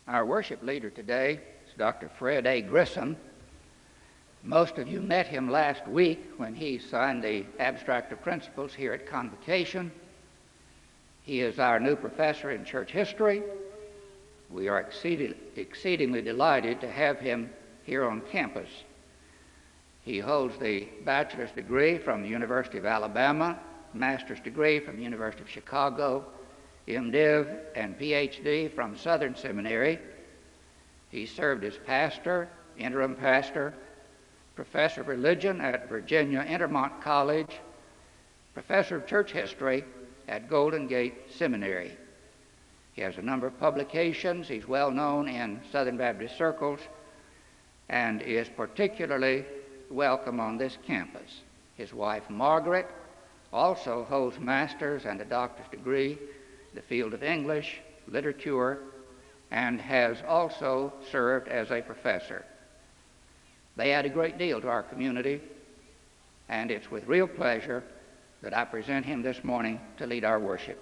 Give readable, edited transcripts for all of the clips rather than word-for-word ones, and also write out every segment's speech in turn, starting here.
Our worship leader today is Dr. Fred A. Grissom. Most of you met him last week when he signed the Abstract of Principles here at Convocation. He is our new professor in church history. We are exceedingly delighted to have him here on campus. He holds the bachelor's degree from the University of Alabama, master's degree from the University of Chicago, MDiv and PhD from Southern Seminary. He served as pastor, interim pastor, professor of religion at Virginia Intermont College, professor of church history at Golden Gate Seminary. He has a number of publications. He's well known in Southern Baptist circles and is particularly welcome on this campus. His wife, Margaret, also holds master's and a doctor's degree in the field of English, literature, and has also served as a professor. They add a great deal to our community, and it's with real pleasure that I present him this morning to lead our worship.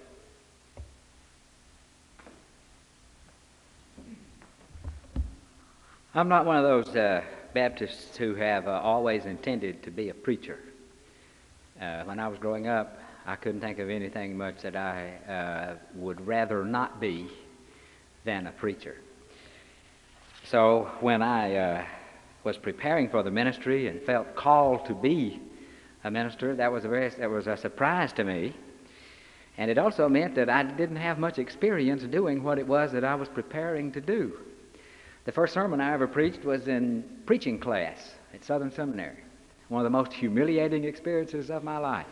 I'm not one of those Baptists who have always intended to be a preacher. When I was growing up, I couldn't think of anything much that I would rather not be than a preacher. So when I was preparing for the ministry and felt called to be a minister, that was a surprise to me. And it also meant that I didn't have much experience doing what it was that I was preparing to do. The first sermon I ever preached was in preaching class at Southern Seminary, one of the most humiliating experiences of my life.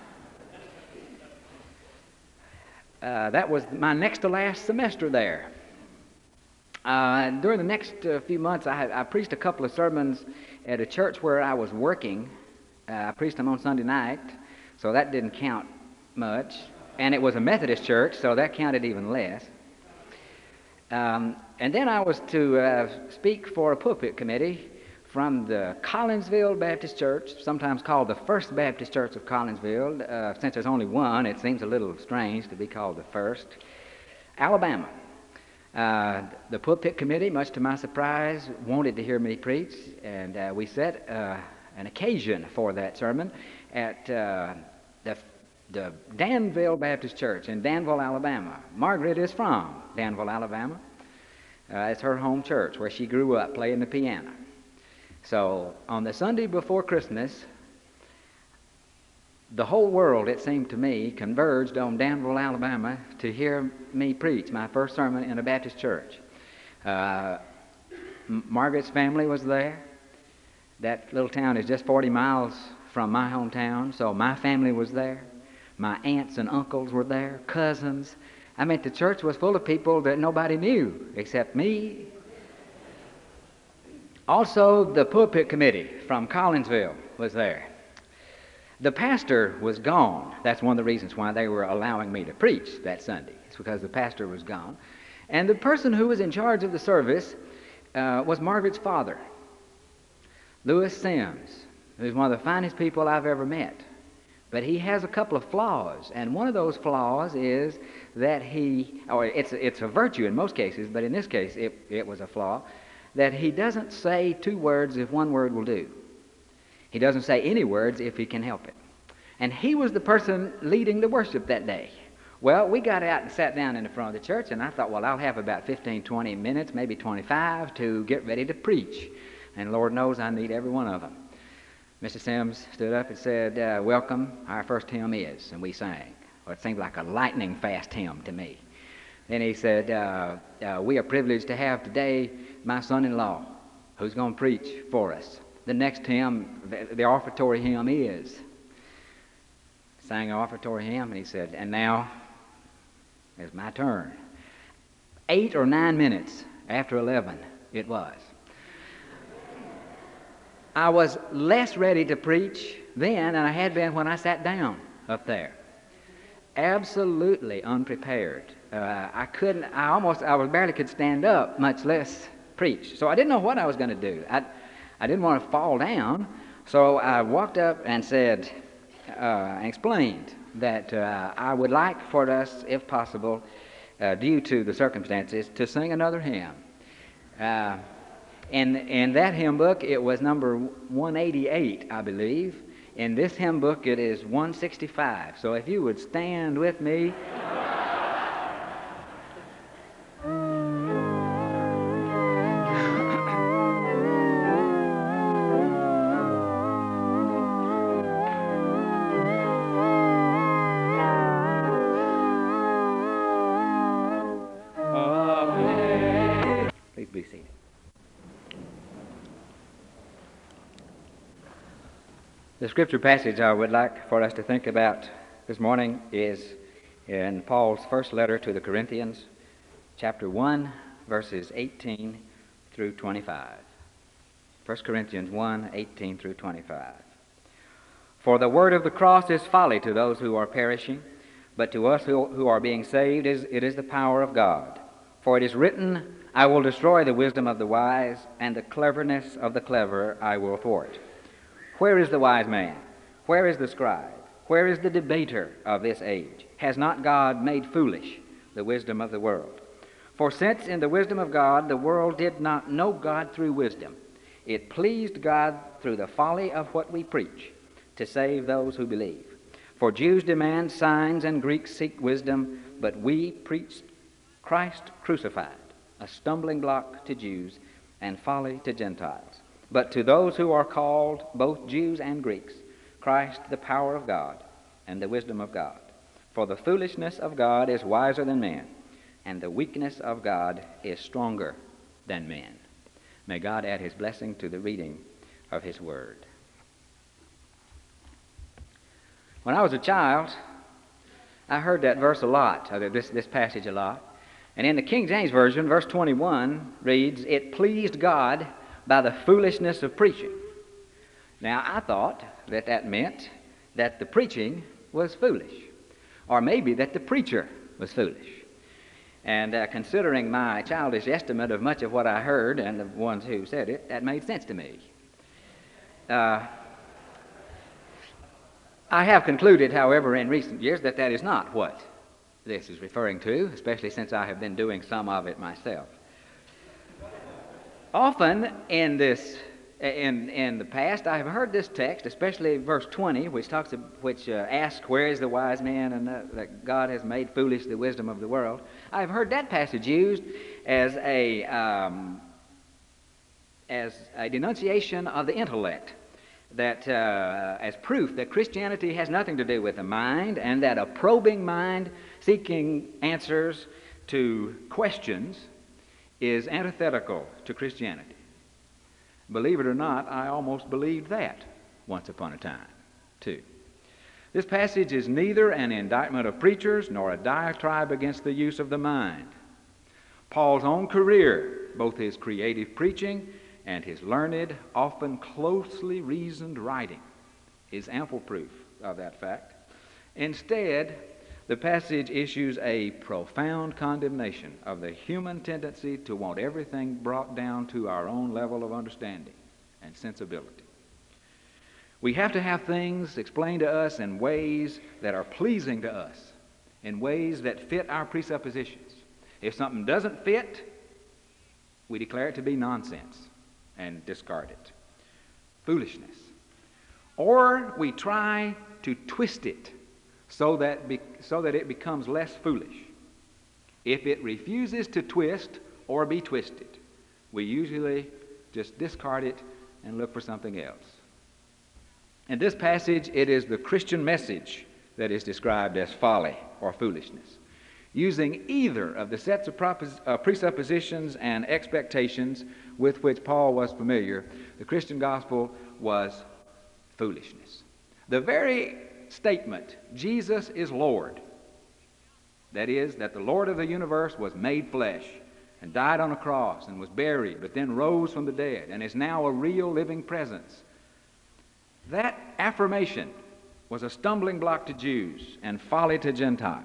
That was my next to last semester there. During the next few months, I preached a couple of sermons at a church where I was working. I preached them on Sunday night, so that didn't count much. And it was a Methodist church, so that counted even less. And then I was to speak for a pulpit committee from the Collinsville Baptist Church, sometimes called the First Baptist Church of Collinsville. Since there's only one, it seems a little strange to be called the First. Alabama. The pulpit committee, much to my surprise, wanted to hear me preach, and we set an occasion for that sermon at the Danville Baptist Church in Danville, Alabama. Margaret is from Danville, Alabama. It's her home church where she grew up playing the piano. So on the Sunday before Christmas, the whole world, it seemed to me, converged on Danville, Alabama to hear me preach my first sermon in a Baptist church. Margaret's family was there. That little town is just 40 miles from my hometown, so my family was there. My aunts and uncles were there, cousins. I mean, the church was full of people that nobody knew except me. Also, the pulpit committee from Collinsville was there. The pastor was gone. That's one of the reasons why they were allowing me to preach that Sunday. It's because the pastor was gone. And the person who was in charge of the service was Margaret's father, Lewis Sims, who's one of the finest people I've ever met. But he has a couple of flaws, and one of those flaws is that it's a virtue in most cases, but in this case it was a flaw, that he doesn't say two words if one word will do. He doesn't say any words if he can help it. And he was the person leading the worship that day. Well, we got out and sat down in the front of the church, and I thought, well, I'll have about 15, 20 minutes, maybe 25, to get ready to preach. And Lord knows I need every one of them. Mr. Sims stood up and said, welcome, our first hymn is, and we sang. Well, it seemed like a lightning-fast hymn to me. Then he said, we are privileged to have today my son-in-law, who's going to preach for us. The next hymn, the offertory hymn is. Sang an offertory hymn, and he said, and now it's my turn. 8 or 9 minutes after 11 it was. I was less ready to preach then than I had been when I sat down up there. Absolutely unprepared. I barely could stand up, much less preach. So I didn't know what I was going to do. I didn't want to fall down, so I walked up and said, explained that I would like for us, if possible, due to the circumstances, to sing another hymn. In that hymn book, it was number 188, I believe. In this hymn book, it is 165. So if you would stand with me. Please be seated. The scripture passage I would like for us to think about this morning is in Paul's first letter to the Corinthians, chapter 1, verses 18 through 25. 1 Corinthians 1, 18 through 25. For the word of the cross is folly to those who are perishing, but to us who are being saved it is the power of God. For it is written, I will destroy the wisdom of the wise, and the cleverness of the clever I will thwart. Where is the wise man? Where is the scribe? Where is the debater of this age? Has not God made foolish the wisdom of the world? For since in the wisdom of God the world did not know God through wisdom, it pleased God through the folly of what we preach to save those who believe. For Jews demand signs and Greeks seek wisdom, but we preach Christ crucified, a stumbling block to Jews and folly to Gentiles. But to those who are called, both Jews and Greeks, Christ the power of God and the wisdom of God. For the foolishness of God is wiser than men, and the weakness of God is stronger than men. May God add his blessing to the reading of his word. When I was a child, I heard that verse a lot, this passage a lot. And in the King James Version, verse 21 reads, it pleased God by the foolishness of preaching. Now, I thought that meant that the preaching was foolish, or maybe that the preacher was foolish. And considering my childish estimate of much of what I heard and the ones who said it, that made sense to me. I have concluded, however, in recent years that is not what this is referring to, especially since I have been doing some of it myself. Often in the past, I have heard this text, especially verse 20, which asks, where is the wise man, and that God has made foolish the wisdom of the world. I have heard that passage used as a denunciation of the intellect, that as proof that Christianity has nothing to do with the mind, and that a probing mind seeking answers to questions is antithetical to Christianity. Believe it or not, I almost believed that once upon a time, too. This passage is neither an indictment of preachers nor a diatribe against the use of the mind. Paul's own career, both his creative preaching and his learned, often closely reasoned writing, is ample proof of that fact. Instead, the passage issues a profound condemnation of the human tendency to want everything brought down to our own level of understanding and sensibility. We have to have things explained to us in ways that are pleasing to us, in ways that fit our presuppositions. If something doesn't fit, we declare it to be nonsense and discard it. Foolishness. Or we try to twist it so that it becomes less foolish. If it refuses to twist or be twisted, we usually just discard it and look for something else. In this passage, it is the Christian message that is described as folly or foolishness. Using either of the sets of presuppositions and expectations with which Paul was familiar, the Christian gospel was foolishness. The very statement, Jesus is Lord, that is, that the Lord of the universe was made flesh and died on a cross and was buried, but then rose from the dead and is now a real living presence. That affirmation was a stumbling block to Jews and folly to Gentiles.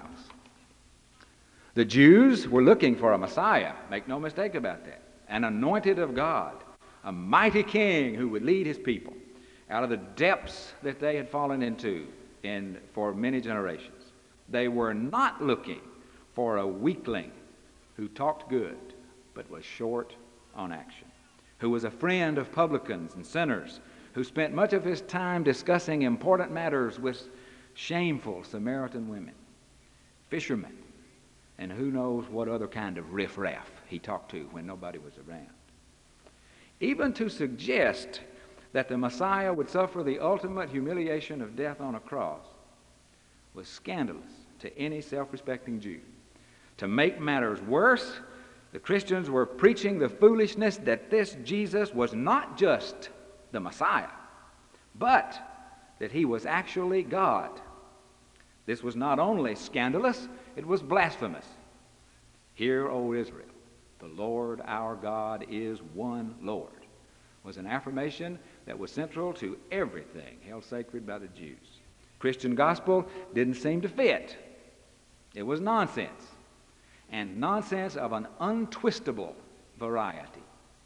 The Jews were looking for a Messiah, make no mistake about that, an anointed of God, a mighty king who would lead his people out of the depths that they had fallen into for many generations. They were not looking for a weakling who talked good but was short on action, who was a friend of publicans and sinners, who spent much of his time discussing important matters with shameful Samaritan women, fishermen, and who knows what other kind of riffraff he talked to when nobody was around. Even to suggest that the Messiah would suffer the ultimate humiliation of death on a cross was scandalous to any self-respecting Jew. To make matters worse, the Christians were preaching the foolishness that this Jesus was not just the Messiah, but that he was actually God. This was not only scandalous, it was blasphemous. Hear, O Israel, the Lord our God is one Lord, was an affirmation that was central to everything held sacred by the Jews. Christian gospel didn't seem to fit. It was nonsense, and nonsense of an untwistable variety.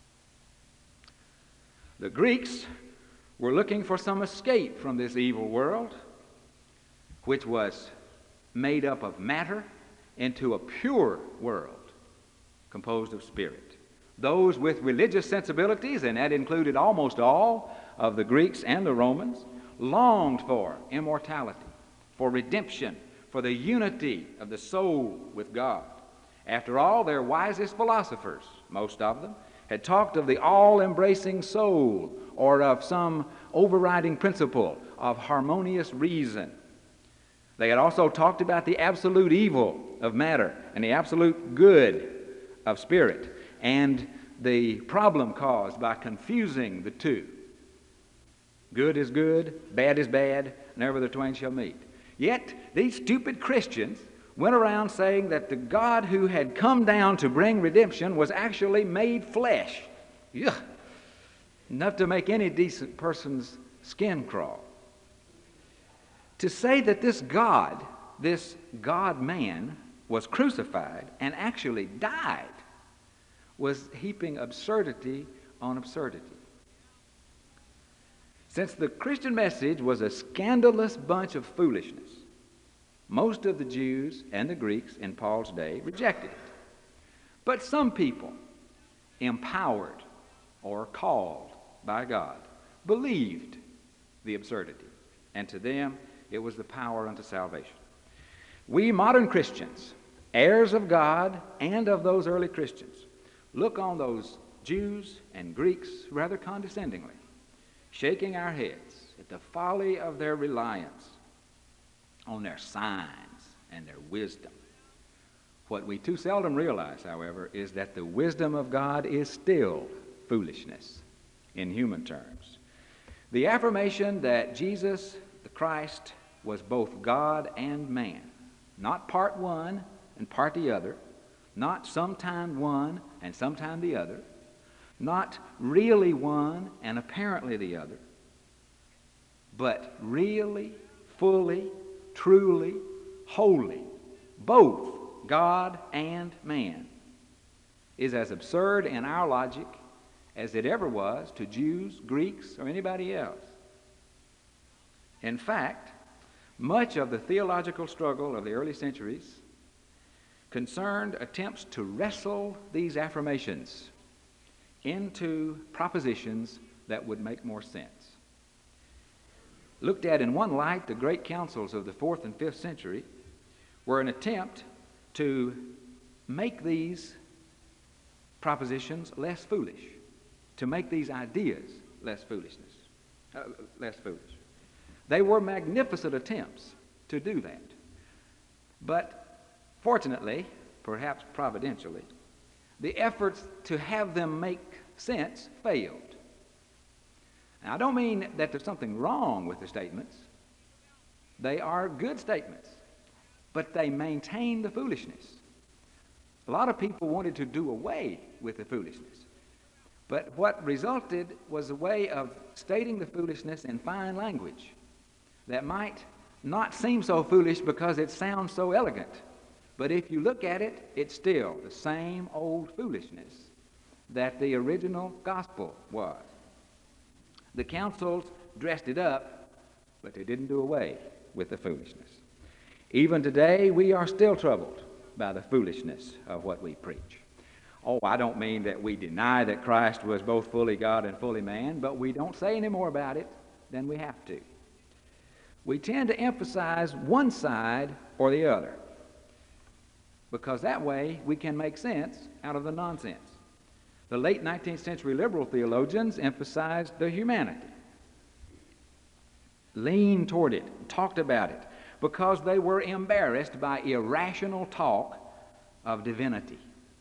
The Greeks were looking for some escape from this evil world, which was made up of matter, into a pure world composed of spirit. Those with religious sensibilities, and that included almost all of the Greeks and the Romans, longed for immortality, for redemption, for the unity of the soul with God. After all, their wisest philosophers, most of them, had talked of the all-embracing soul, or of some overriding principle of harmonious reason. They had also talked about the absolute evil of matter and the absolute good of spirit, and the problem caused by confusing the two. Good is good, bad is bad, never the twain shall meet. Yet these stupid Christians went around saying that the God who had come down to bring redemption was actually made flesh. Ugh. Enough to make any decent person's skin crawl. To say that this God-man, was crucified and actually died was heaping absurdity on absurdity. Since the Christian message was a scandalous bunch of foolishness, most of the Jews and the Greeks in Paul's day rejected it. But some people, empowered or called by God, believed the absurdity, and to them it was the power unto salvation. We modern Christians, heirs of God and of those early Christians, look on those Jews and Greeks rather condescendingly, shaking our heads at the folly of their reliance on their signs and their wisdom. What we too seldom realize, however, is that the wisdom of God is still foolishness in human terms. The affirmation that Jesus, the Christ, was both God and man, not part one and part the other, not sometime one and sometime the other, not really one and apparently the other, but really, fully, truly, wholly, both God and man, is as absurd in our logic as it ever was to Jews, Greeks, or anybody else. In fact, much of the theological struggle of the early centuries concerned attempts to wrestle these affirmations into propositions that would make more sense. Looked at in one light, the great councils of the 4th and 5th century were an attempt to make these propositions less foolish, to make these ideas less foolish. They were magnificent attempts to do that. But fortunately, perhaps providentially, the efforts to have them make sense failed. Now, I don't mean that there's something wrong with the statements. They are good statements, but they maintain the foolishness. A lot of people wanted to do away with the foolishness. But what resulted was a way of stating the foolishness in fine language that might not seem so foolish because it sounds so elegant. But if you look at it, it's still the same old foolishness that the original gospel was. The councils dressed it up, but they didn't do away with the foolishness. Even today, we are still troubled by the foolishness of what we preach. Oh, I don't mean that we deny that Christ was both fully God and fully man, but we don't say any more about it than we have to. We tend to emphasize one side or the other, because that way we can make sense out of the nonsense. The late 19th century liberal theologians emphasized the humanity, leaned toward it, talked about it, because they were embarrassed by irrational talk of divinity.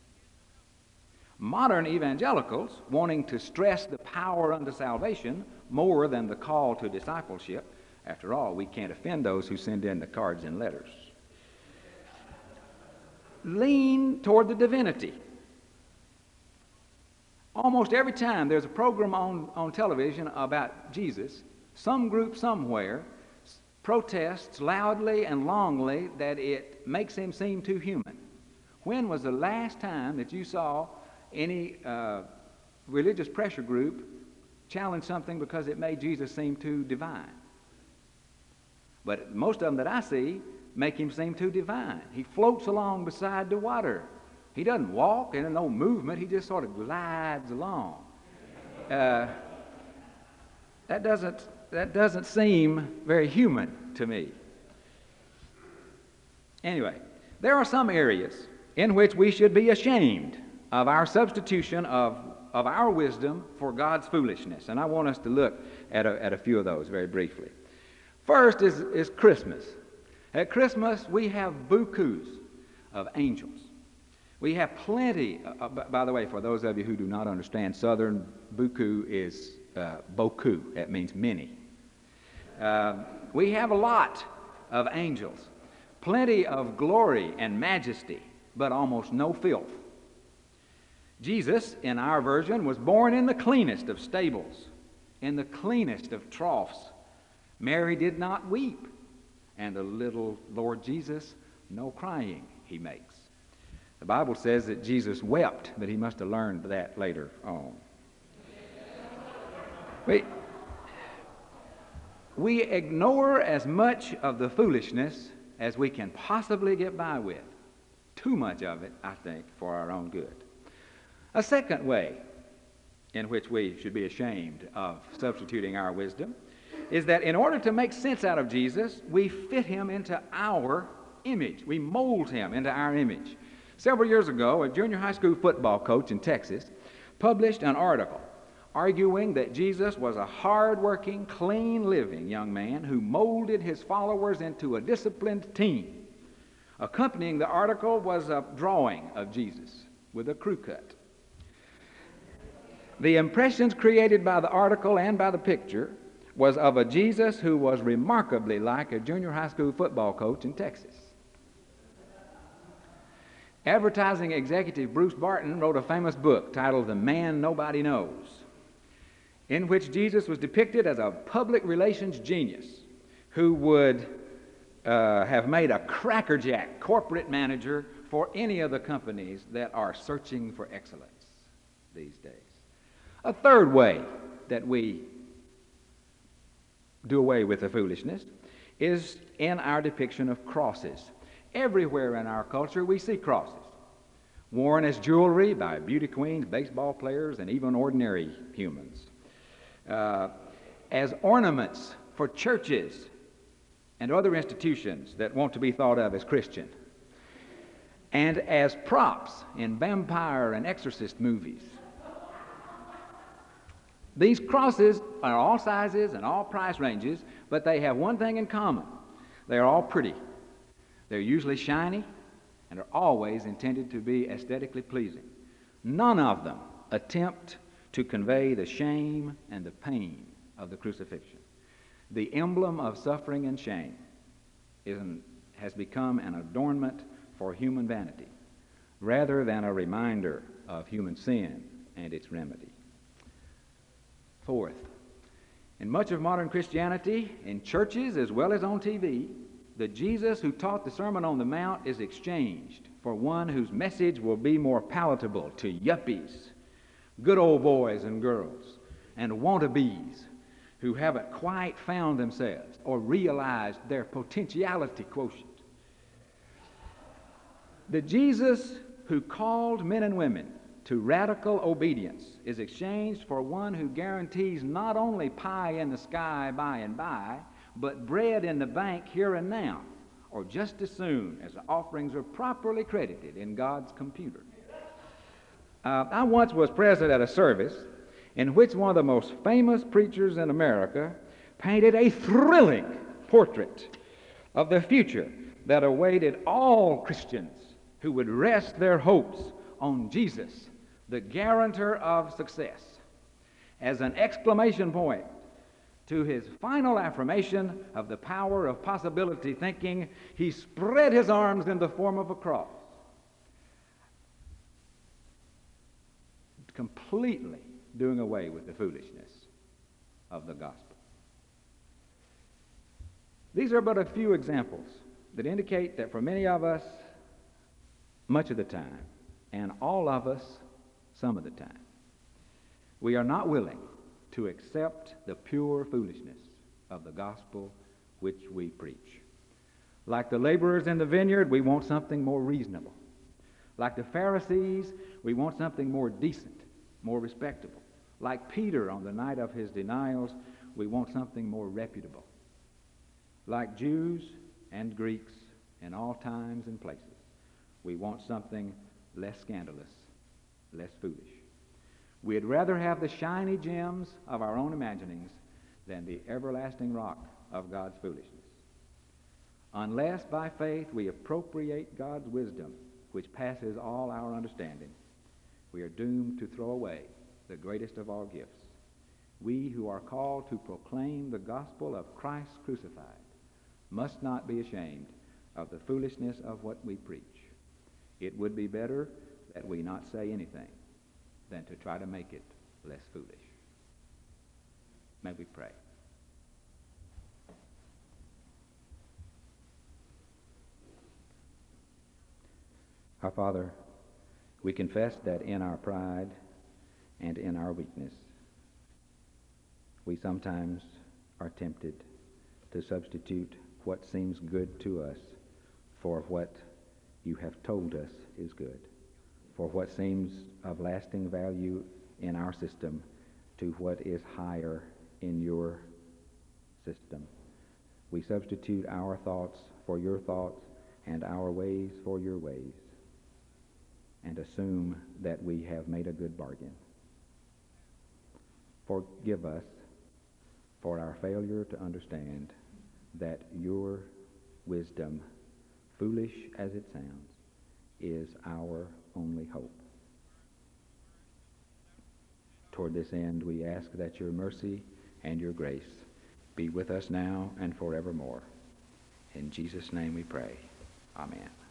Modern evangelicals, wanting to stress the power unto salvation more than the call to discipleship — after all, we can't offend those who send in the cards and letters — lean toward the divinity. Almost every time there's a program on television about Jesus, some group somewhere protests loudly and longly that it makes him seem too human. When was the last time that you saw any religious pressure group challenge something because it made Jesus seem too divine? But most of them that I see make him seem too divine. He floats along beside the water. He doesn't walk, and there's no movement. He just sort of glides along. That doesn't seem very human to me. Anyway, there are some areas in which we should be ashamed of our substitution of our wisdom for God's foolishness. And I want us to look at a few of those very briefly. First is Christmas. At Christmas, we have bukus of angels. We have plenty, by the way, for those of you who do not understand Southern, buku is boku. It means many. We have a lot of angels, plenty of glory and majesty, but almost no filth. Jesus, in our version, was born in the cleanest of stables, in the cleanest of troughs. Mary did not weep, and the little Lord Jesus, no crying he makes. The Bible says that Jesus wept, but he must have learned that later on. We ignore as much of the foolishness as we can possibly get by with. Too much of it, I think, for our own good. A second way in which we should be ashamed of substituting our wisdom is that in order to make sense out of Jesus, we fit him into our image. We mold him into our image. Several years ago, a junior high school football coach in Texas published an article arguing that Jesus was a hard-working, clean-living young man who molded his followers into a disciplined team. Accompanying the article was a drawing of Jesus with a crew cut. The impressions created by the article and by the picture was of a Jesus who was remarkably like a junior high school football coach in Texas. Advertising executive Bruce Barton wrote a famous book titled The Man Nobody Knows, in which Jesus was depicted as a public relations genius who would have made a crackerjack corporate manager for any of the companies that are searching for excellence these days. A third way that we do away with the foolishness is in our depiction of crosses. Everywhere in our culture we see crosses, worn as jewelry by beauty queens, baseball players, and even ordinary humans, as ornaments for churches and other institutions that want to be thought of as Christian, and as props in vampire and exorcist movies. These crosses are all sizes and all price ranges, but they have one thing in common. They are all pretty. They're usually shiny and are always intended to be aesthetically pleasing. None of them attempt to convey the shame and the pain of the crucifixion. The emblem of suffering and shame has become an adornment for human vanity rather than a reminder of human sin and its remedy. Fourth, in much of modern Christianity, in churches as well as on TV, the Jesus who taught the Sermon on the Mount is exchanged for one whose message will be more palatable to yuppies, good old boys and girls, and wannabes who haven't quite found themselves or realized their potentiality quotient. The Jesus who called men and women to radical obedience is exchanged for one who guarantees not only pie in the sky by and by, but bread in the bank here and now, or just as soon as the offerings are properly credited in God's computer. I once was present at a service in which one of the most famous preachers in America painted a thrilling portrait of the future that awaited all Christians who would rest their hopes on Jesus, the guarantor of success. As an exclamation point to his final affirmation of the power of possibility thinking, he spread his arms in the form of a cross, completely doing away with the foolishness of the gospel. These are but a few examples that indicate that for many of us, much of the time, and all of us, some of the time, we are not willing to accept the pure foolishness of the gospel which we preach. Like the laborers in the vineyard, we want something more reasonable. Like the Pharisees, we want something more decent, more respectable. Like Peter on the night of his denials, we want something more reputable. Like Jews and Greeks in all times and places, we want something less scandalous, less foolish. We'd rather have the shiny gems of our own imaginings than the everlasting rock of God's foolishness. Unless by faith we appropriate God's wisdom, which passes all our understanding, we are doomed to throw away the greatest of all gifts. We who are called to proclaim the gospel of Christ crucified must not be ashamed of the foolishness of what we preach. It would be better that we not say anything than to try to make it less foolish. May we pray. Our Father, we confess that in our pride and in our weakness, we sometimes are tempted to substitute what seems good to us for what you have told us is good, for what seems of lasting value in our system to what is higher in your system. We substitute our thoughts for your thoughts and our ways for your ways, and assume that we have made a good bargain. Forgive us for our failure to understand that your wisdom, foolish as it sounds, is our only hope. Toward this end, we ask that your mercy and your grace be with us now and forevermore. In Jesus' name we pray. Amen.